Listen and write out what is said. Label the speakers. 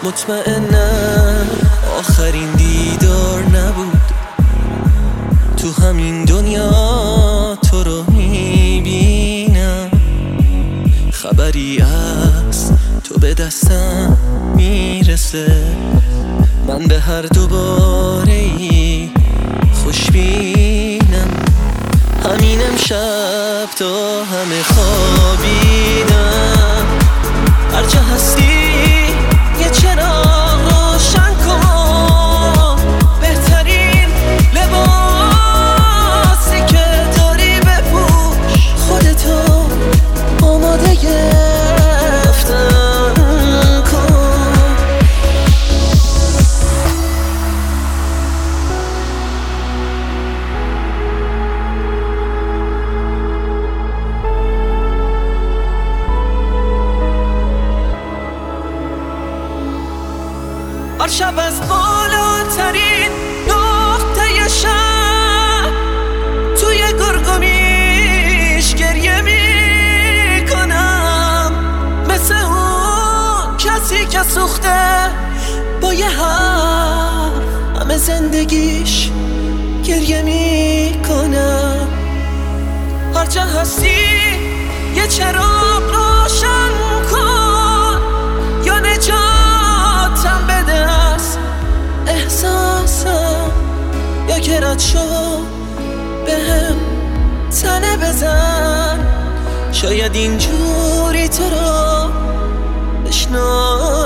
Speaker 1: مطمئنم آخرین دیدار نبود، تو همین دنیا تو رو میبینم. خبری از تو به دستم میرسه، من به هر دوباره ای خوشبینم. همین امشب تا همه خوابیدم، هرجا هستی یه چراغ روشن کن. بهترین لباسی که داری بپوش، خودتو آماده رفتن کن. هر شب از بالاترین نقطه شب توی گرگومیش گریه میکنم، مثل اون کسی که سوخته با یه حرف همه زندگیش گریه میکنم. هر جا هستی یه چراغ روشن کن، یا نجاتم بده از احساسم، یا که رد شو بهم تنه بزن. شاید اینجوری تو رو بشناسم.